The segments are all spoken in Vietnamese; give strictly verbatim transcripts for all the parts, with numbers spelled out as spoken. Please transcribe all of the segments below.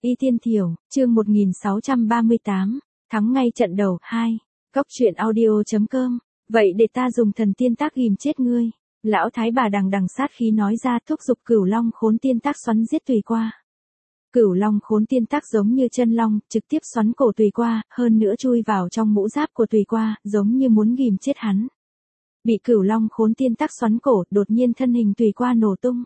Y Tiên Thiểu, chương một nghìn sáu trăm ba mươi tám, thắng ngay trận đầu, hai. Cốc truyện audio.com. Vậy để ta dùng thần tiên tác ghim chết ngươi. Lão thái bà đằng đằng sát khí nói ra, thúc giục Cửu Long khốn tiên tác xoắn giết Tùy Qua. Cửu Long khốn tiên tác giống như chân long, trực tiếp xoắn cổ Tùy Qua, hơn nữa chui vào trong mũ giáp của Tùy Qua, giống như muốn ghim chết hắn. Bị Cửu Long khốn tiên tác xoắn cổ, đột nhiên thân hình Tùy Qua nổ tung.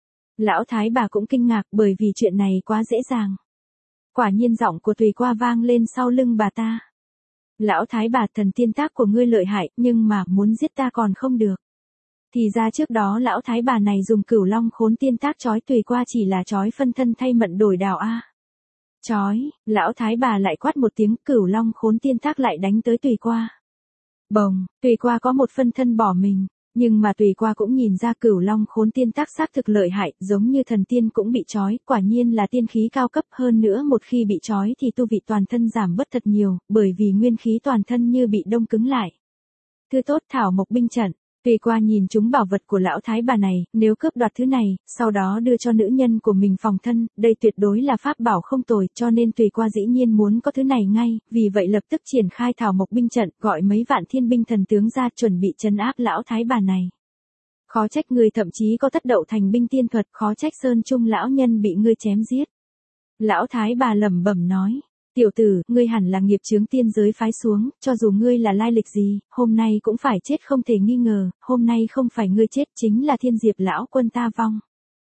Lão thái bà cũng kinh ngạc, bởi vì chuyện này quá dễ dàng. Quả nhiên giọng của Tùy Qua vang lên sau lưng bà ta. Lão thái bà, thần tiên tác của ngươi lợi hại, nhưng mà muốn giết ta còn không được. Thì ra trước đó lão thái bà này dùng Cửu Long khốn tiên tác trói Tùy Qua chỉ là trói phân thân thay mận đổi đào a. Trói, lão thái bà lại quát một tiếng, Cửu Long khốn tiên tác lại đánh tới Tùy Qua. Bồng, Tùy Qua có một phân thân bỏ mình. Nhưng mà Tùy Qua cũng nhìn ra Cửu Long khốn tiên tác xác thực lợi hại, giống như thần tiên cũng bị trói, quả nhiên là tiên khí cao cấp, hơn nữa một khi bị trói thì tu vị toàn thân giảm bớt thật nhiều, bởi vì nguyên khí toàn thân như bị đông cứng lại. Thứ tốt thảo mộc binh trận. Tùy Qua nhìn chúng bảo vật của lão thái bà này, nếu cướp đoạt thứ này, sau đó đưa cho nữ nhân của mình phòng thân, đây tuyệt đối là pháp bảo không tồi, cho nên Tùy Qua dĩ nhiên muốn có thứ này ngay, vì vậy lập tức triển khai thảo mộc binh trận, gọi mấy vạn thiên binh thần tướng ra chuẩn bị trấn áp lão thái bà này. Khó trách người thậm chí có thất đậu thành binh tiên thuật, khó trách sơn trung lão nhân bị ngươi chém giết. Lão thái bà lẩm bẩm nói. Tiểu tử, ngươi hẳn là nghiệp chướng tiên giới phái xuống, cho dù ngươi là lai lịch gì, hôm nay cũng phải chết không thể nghi ngờ, hôm nay không phải ngươi chết chính là Thiên Diệp lão quân ta vong.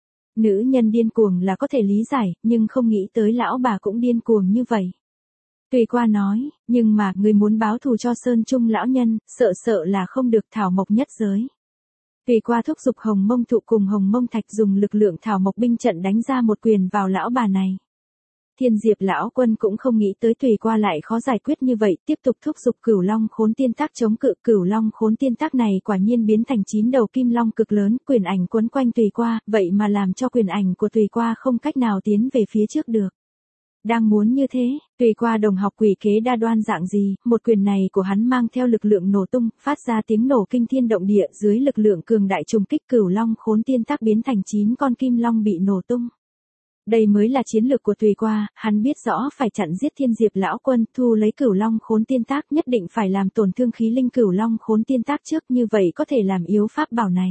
Nữ nhân điên cuồng là có thể lý giải, nhưng không nghĩ tới lão bà cũng điên cuồng như vậy. Tùy Qua nói, nhưng mà ngươi muốn báo thù cho Sơn Trung lão nhân, sợ sợ là không được thảo mộc nhất giới. Tùy Qua thúc giục Hồng Mông Thụ cùng Hồng Mông Thạch dùng lực lượng thảo mộc binh trận đánh ra một quyền vào lão bà này. Thiên Diệp lão quân cũng không nghĩ tới Tùy Qua lại khó giải quyết như vậy, tiếp tục thúc giục Cửu Long khốn tiên tác chống cự. Cửu Long khốn tiên tác này quả nhiên biến thành chín đầu kim long cực lớn, quyền ảnh quấn quanh Tùy Qua, vậy mà làm cho quyền ảnh của Tùy Qua không cách nào tiến về phía trước được. Đang muốn như thế, Tùy Qua đồng học quỷ kế đa đoan dạng gì, một quyền này của hắn mang theo lực lượng nổ tung, phát ra tiếng nổ kinh thiên động địa, dưới lực lượng cường đại trùng kích Cửu Long khốn tiên tác biến thành chín con kim long bị nổ tung. Đây mới là chiến lược của Tùy Qua, hắn biết rõ phải chặn giết Thiên Diệp lão quân, thu lấy Cửu Long khốn tiên tác, nhất định phải làm tổn thương khí linh Cửu Long khốn tiên tác trước, như vậy có thể làm yếu pháp bảo này.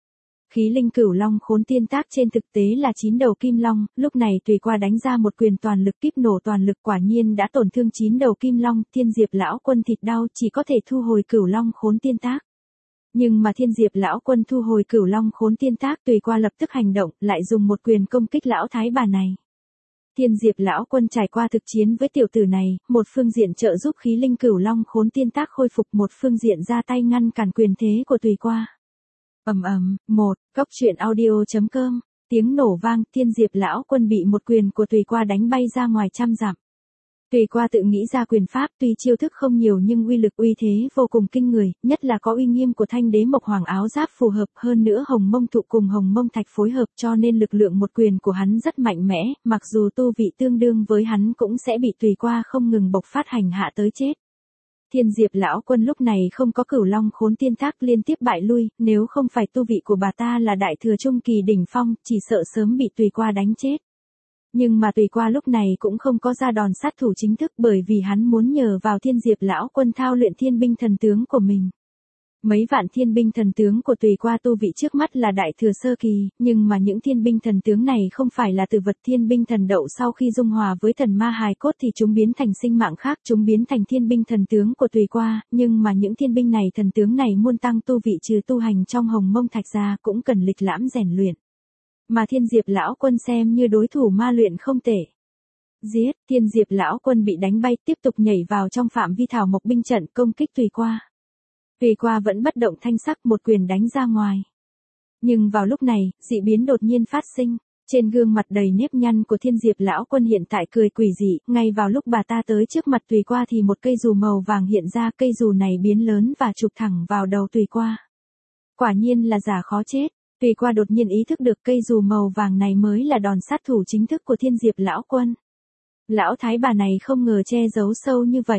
Khí linh Cửu Long khốn tiên tác trên thực tế là chín đầu kim long, lúc này Tùy Qua đánh ra một quyền toàn lực kíp nổ toàn lực, quả nhiên đã tổn thương chín đầu kim long, Thiên Diệp lão quân thịt đau, chỉ có thể thu hồi Cửu Long khốn tiên tác. Nhưng mà Thiên Diệp lão quân thu hồi Cửu Long khốn tiên tác, Tùy Qua lập tức hành động, lại dùng một quyền công kích lão thái bà này. Thiên Diệp lão quân trải qua thực chiến với tiểu tử này, một phương diện trợ giúp khí linh Cửu Long khốn tiên tác khôi phục, một phương diện ra tay ngăn cản quyền thế của Tùy Qua. Ầm ầm, một, cốc truyện audio.com, tiếng nổ vang, Thiên Diệp lão quân bị một quyền của Tùy Qua đánh bay ra ngoài trăm dặm. Tùy Qua tự nghĩ ra quyền pháp, tuy chiêu thức không nhiều nhưng uy lực uy thế vô cùng kinh người, nhất là có uy nghiêm của Thanh Đế Mộc Hoàng áo giáp phù hợp, hơn nữa Hồng Mông Thụ cùng Hồng Mông Thạch phối hợp, cho nên lực lượng một quyền của hắn rất mạnh mẽ, mặc dù tu vị tương đương với hắn cũng sẽ bị Tùy Qua không ngừng bộc phát hành hạ tới chết. Thiên Diệp lão quân lúc này không có Cửu Long khốn tiên tác, liên tiếp bại lui, nếu không phải tu vị của bà ta là đại thừa trung kỳ đỉnh phong, chỉ sợ sớm bị Tùy Qua đánh chết. Nhưng mà Tùy Qua lúc này cũng không có ra đòn sát thủ chính thức, bởi vì hắn muốn nhờ vào Thiên Diệp lão quân thao luyện thiên binh thần tướng của mình. Mấy vạn thiên binh thần tướng của Tùy Qua tu vị trước mắt là đại thừa sơ kỳ, nhưng mà những thiên binh thần tướng này không phải là từ vật thiên binh thần đậu, sau khi dung hòa với thần ma hài cốt thì chúng biến thành sinh mạng khác, chúng biến thành thiên binh thần tướng của Tùy Qua, nhưng mà những thiên binh này thần tướng này muốn tăng tu vị trừ tu hành trong Hồng Mông Thạch ra cũng cần lịch lãm rèn luyện. Mà Thiên Diệp lão quân xem như đối thủ ma luyện không tệ. Giết, Thiên Diệp lão quân bị đánh bay, tiếp tục nhảy vào trong phạm vi thảo mộc binh trận công kích Tùy Qua. Tùy Qua vẫn bất động thanh sắc, một quyền đánh ra ngoài. Nhưng vào lúc này, dị biến đột nhiên phát sinh, trên gương mặt đầy nếp nhăn của Thiên Diệp lão quân hiện tại cười quỷ dị, ngay vào lúc bà ta tới trước mặt Tùy Qua thì một cây dù màu vàng hiện ra, cây dù này biến lớn và chụp thẳng vào đầu Tùy Qua. Quả nhiên là giả khó chết. Tùy Qua đột nhiên ý thức được cây dù màu vàng này mới là đòn sát thủ chính thức của Thiên Diệp lão quân. Lão thái bà này không ngờ che giấu sâu như vậy.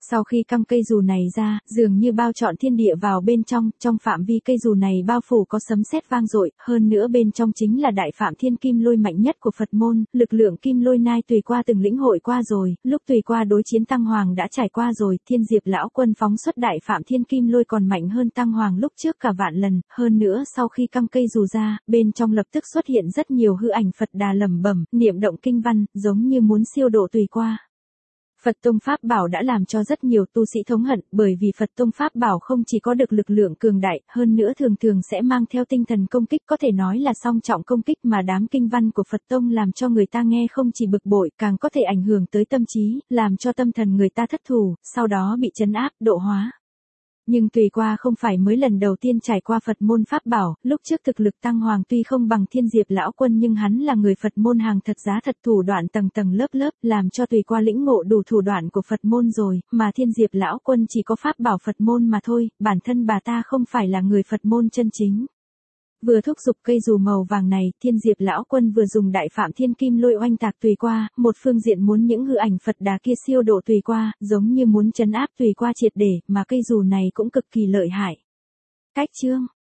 Sau khi căng cây dù này ra, dường như bao trọn thiên địa vào bên trong, trong phạm vi cây dù này bao phủ có sấm sét vang dội, hơn nữa bên trong chính là đại phạm thiên kim lôi mạnh nhất của Phật môn, lực lượng kim lôi nai Tùy Qua từng lĩnh hội qua rồi, lúc Tùy Qua đối chiến Tăng Hoàng đã trải qua rồi, Thiên Diệp lão quân phóng xuất đại phạm thiên kim lôi còn mạnh hơn Tăng Hoàng lúc trước cả vạn lần, hơn nữa sau khi căng cây dù ra, bên trong lập tức xuất hiện rất nhiều hư ảnh Phật Đà lẩm bẩm, niệm động kinh văn, giống như muốn siêu độ Tùy Qua. Phật Tông Pháp Bảo đã làm cho rất nhiều tu sĩ thống hận, bởi vì Phật Tông Pháp Bảo không chỉ có được lực lượng cường đại, hơn nữa thường thường sẽ mang theo tinh thần công kích, có thể nói là song trọng công kích, mà đám kinh văn của Phật Tông làm cho người ta nghe không chỉ bực bội, càng có thể ảnh hưởng tới tâm trí, làm cho tâm thần người ta thất thủ, sau đó bị trấn áp, độ hóa. Nhưng Tùy Qua không phải mới lần đầu tiên trải qua Phật môn Pháp Bảo, lúc trước thực lực Tăng Hoàng tuy không bằng Thiên Diệp lão quân nhưng hắn là người Phật môn hàng thật giá thật, thủ đoạn tầng tầng lớp lớp, làm cho Tùy Qua lĩnh ngộ đủ thủ đoạn của Phật môn rồi, mà Thiên Diệp lão quân chỉ có Pháp Bảo Phật môn mà thôi, bản thân bà ta không phải là người Phật môn chân chính. Vừa thúc giục cây dù màu vàng này, Thiên Diệp lão quân vừa dùng đại phạm thiên kim lôi oanh tạc Tùy Qua, một phương diện muốn những hư ảnh Phật Đà kia siêu độ Tùy Qua, giống như muốn trấn áp Tùy Qua triệt để, mà cây dù này cũng cực kỳ lợi hại. Cách chương